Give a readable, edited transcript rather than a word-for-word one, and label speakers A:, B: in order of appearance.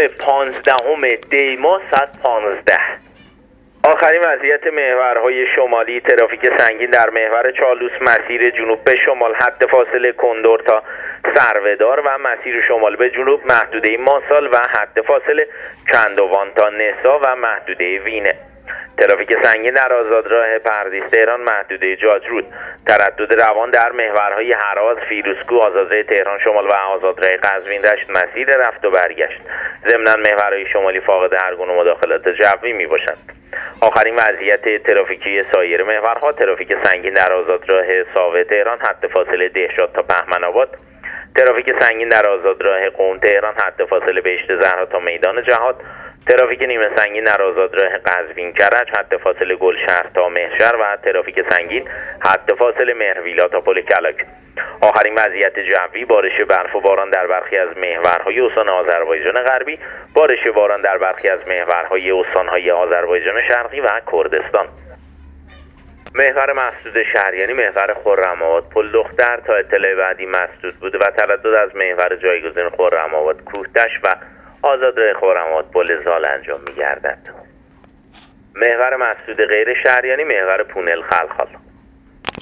A: 15 دی ماه 115. آخرین وضعیت محورهای شمالی: ترافیک سنگین در محور چالوس مسیر جنوب به شمال حد فاصله کندور تا سروه‌دار و مسیر شمال به جنوب محدوده ماسال و حد فاصله کندوان تا نسا و محدوده وینه. ترافیک سنگین در آزادراه پردیس تهران محدوده جاج رود. تردد روان در محورهای هراز، فیروزکوه، آزادراه تهران شمال و آزادراه قزوین رشت مسیر رفت و برگشت. ضمناً محورهای شمالی فاقد هر گونه مداخلات جوی می باشند. آخرین وضعیت ترافیکی سایر محورها: ترافیک سنگین در آزادراه ساوه تهران حد فاصله دهشاد تا بهمن‌آباد. ترافیک سنگین در آزادراه قم تهران حد فاصله بهشت زهرا تا میدان جهاد. ترافیک نیمه سنگین در آزادراه قزوین کرج حد فاصله گلشهر تا مهشهر و ترافیک سنگین حد فاصله مهرویلا تا پل کلاک. آخرین وضعیت جوی: بارش برف و باران در برخی از محورهای استان آذربایجان غربی، بارش باران در برخی از محورهای استانهای آذربایجان شرقی و کردستان. محور مسدود شهریانی محور خرم‌آباد پل دختر تا اطلاع بعدی مسدود بوده و تردد از محور جایگزین خرم‌آباد کوهتش و آزادراه خرم‌آباد پل زال انجام می‌گردد. محور مسدود غیر شهریانی محور پونل خلخال.